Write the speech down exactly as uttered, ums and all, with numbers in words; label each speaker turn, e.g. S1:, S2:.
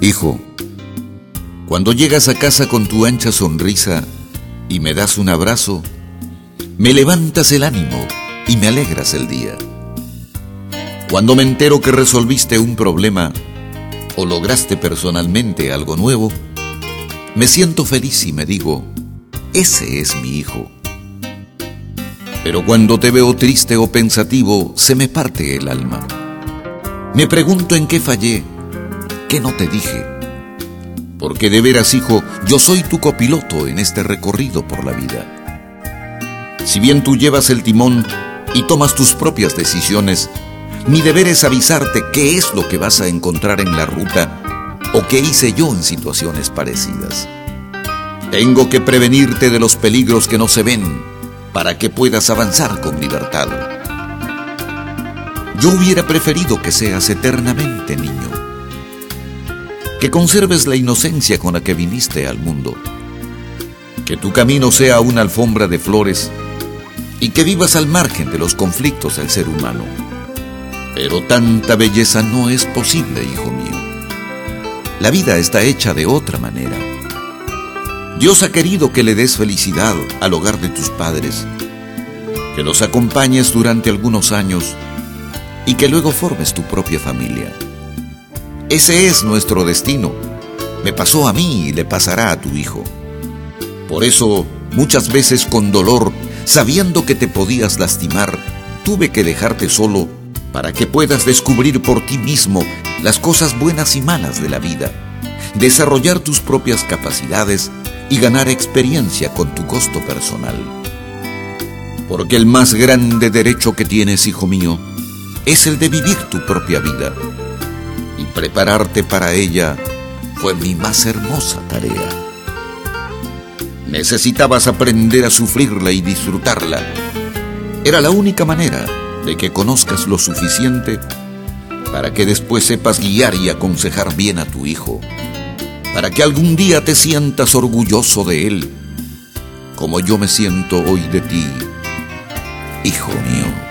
S1: Hijo, cuando llegas a casa con tu ancha sonrisa y me das un abrazo, me levantas el ánimo y me alegras el día. Cuando me entero que resolviste un problema o lograste personalmente algo nuevo, me siento feliz y me digo, ese es mi hijo. Pero cuando te veo triste o pensativo, se me parte el alma. Me pregunto en qué fallé, qué no te dije. Porque de veras, hijo, yo soy tu copiloto en este recorrido por la vida. Si bien tú llevas el timón y tomas tus propias decisiones, mi deber es avisarte qué es lo que vas a encontrar en la ruta o qué hice yo en situaciones parecidas. Tengo que prevenirte de los peligros que no se ven para que puedas avanzar con libertad. Yo hubiera preferido que seas eternamente niño, que conserves la inocencia con la que viniste al mundo, que tu camino sea una alfombra de flores y que vivas al margen de los conflictos del ser humano. Pero tanta belleza no es posible, hijo mío. La vida está hecha de otra manera. Dios ha querido que le des felicidad al hogar de tus padres, que los acompañes durante algunos años y que luego formes tu propia familia. Ese es nuestro destino. Me pasó a mí y le pasará a tu hijo. Por eso, muchas veces con dolor, sabiendo que te podías lastimar, tuve que dejarte solo para que puedas descubrir por ti mismo las cosas buenas y malas de la vida, desarrollar tus propias capacidades y ganar experiencia con tu costo personal. Porque el más grande derecho que tienes, hijo mío, es el de vivir tu propia vida. Y prepararte para ella fue mi más hermosa tarea. Necesitabas aprender a sufrirla y disfrutarla. Era la única manera de que conozcas lo suficiente para que después sepas guiar y aconsejar bien a tu hijo, para que algún día te sientas orgulloso de él, como yo me siento hoy de ti, hijo mío.